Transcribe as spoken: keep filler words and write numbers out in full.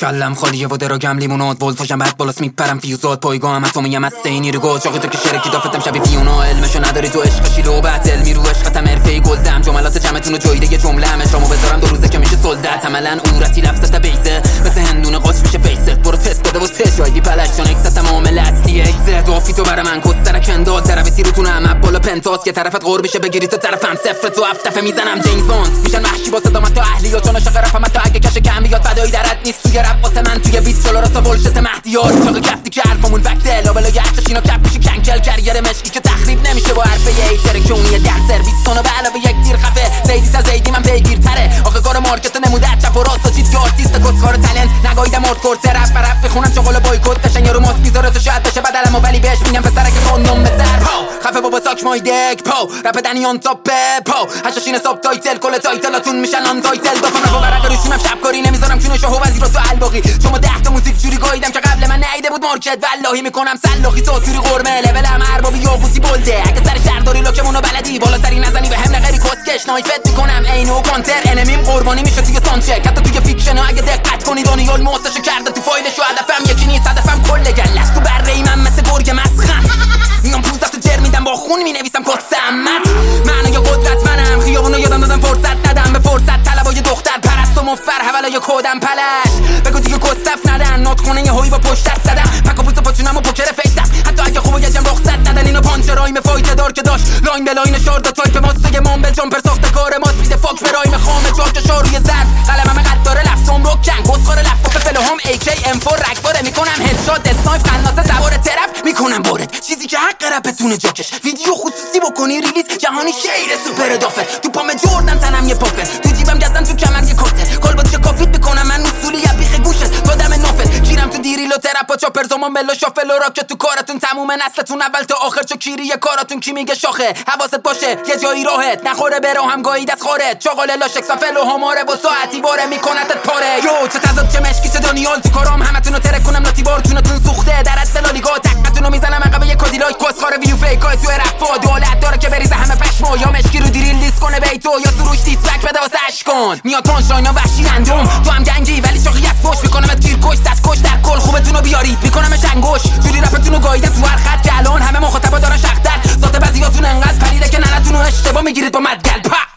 کلم خالیه و دراگم لیموناد ولتاژم بعد بالاست میپرم فیوزات پایگاهم اتمی ام سینی رو گل چاقی تو که شرکی دافتم شبیه فیونا علمشو نداری تو عشق شیلو و بتل میرو عشقتم حرفه‌ای گلدم جملات جمعتون رو جویده یه جمله همشامو بذارم دو روزه که میشه سلدت عملا اورتی لفظت بیسه مثل هندونه قاچ میشه فیست برو تست بده و سه جایی پلش چون اکست معامله اصلیه ایزد وافی تو برا من کسترک اندال ترابیسی رو تونم اب بالا پنتاس که طرفت قور میشه بگیری تو طرفم صفر تو هفت دفعه میزنم جیمز باند میشن وحشی واسه دامت تو اهلی یا چون عاشق رفم تو اگه کش کم بیاد فدایی درت نیست توی رپ واسه من توی بیت چلو راستا بولشت مهدیار چاق کفتی که حرفمون وقت لابلا یه عکسش اینا کپ میشه کنکل کریر مشکی که تخریب نمیشه با حرف یه ایتر کونی در سرویس سونو به علاوه یک تیر خفه زیدی تا زیدی من پیگیرتره آخه کار مارکت نموده چپ و راست و چیت که آرتیست کسکار تالنت نگاییدم مرد کورت رپ رپ بخونم چغل بایکوت قشنگ رو ماسک میذاره تو شاید بشه بدلمو ولی بهش میگم پسرک خونم به سر پاو خفه بابا ساک مای دک پاو رپ دنیان تاپ پاو هشاشین ساب تایتل کل تایتلاتون میشن آن تایتل دافم رو برق روشونم شب کاری نمیذارم چون شو وزیر تو الباقی شما ده تا موزیک جوری گاییدم که قبل من نیده بود مارکت والله میکنم سلاخی ساتوری قرمه لولم اربابی یابوسی بولده اگه سر شهر داری لوکمونو بلدی بالا سری نزنی به هم نغری کسکش نایفت میکنم عینو کانتر انمیم قربانی میشه توی سانچک حتی توی فیکشن اگه دقت کنی دانیال موسشو کرده تو فایلشو هدفم یکی نیست هدفم کل گلست تو بره من مثل گرگ مسخم میام پوزتو جر میدم با خون مینویسم کسمت منو یا قدرت منم خیابونو یادم دادم فرصت ندم به فرصت طلبای دختر پرست و مفر حوالای کودم پلش بگو دیگه کستف ندن نوت خونه یه هوی با پشت دست زدم پک و پوست پاچونم و پوکر فیس است حتی اگه خوبو یه جم رخصت ندن اینو پانچ رایم فایت دار که داشت لاین به لاین شاردا تایپ ماستگه مامبل جامپر ساخته کار ماست میده فاک به رایم خامه جاک شاروی زرد قلمم قد داره لفظم رو کن کسخار لفظ فلهم ای کی ام فور رکباره میکنم هدشات اسنایپ قناصه سوار ترپ میکنم بارد چیزی که حق رپتونه جاکش ویدیو خصوصی بکنی ریلیز جهانی شیر سوپر دافه تو پام جردن تنم یه پافه تو جیبم گزن تو کمر یه کاته کالبات چه کافیت میکنم من اصولی یا بیخ گوشت دادم نافت گیرم تو دیریل و ترپ و چاپر زمان ملو شافل و راک تو کارتون تموم نسلتون اول تا آخر چو کیری کاراتون کی میگه شاخه حواست باشه یه جایی راهت نخوره بره هم گاهی دست خارت چاقال لاشک سافل و هماره و ساعتی باره میکنتت پاره یو چه تضاد چه مشکی چه دانیال تو کارام همتونو ترک کنم لاتی بار چونتون سوخته در استلالیگا تکتونو میزنم عقب یه کادیلاک کسخار ویو فیکای تو رپ دولت داره که بریزه همه پشمو یا مشکی رو دیریل لیست کنه بیتو یا سروش دیس بک بده واسه اش کن میاد پانچ وحشی رندوم تو هم گنگی ولی چاقی از پشت میکنمت گیر کش صد کش در کل خوبتونو بیارید میکنم چنگوش جوری رپتونو گاییدم تو هر خط که الان همه مخاطبا دارن شختن ذات بعضیاتون انقدر پریده که ننتونو اشتباه میگیرید با مدگل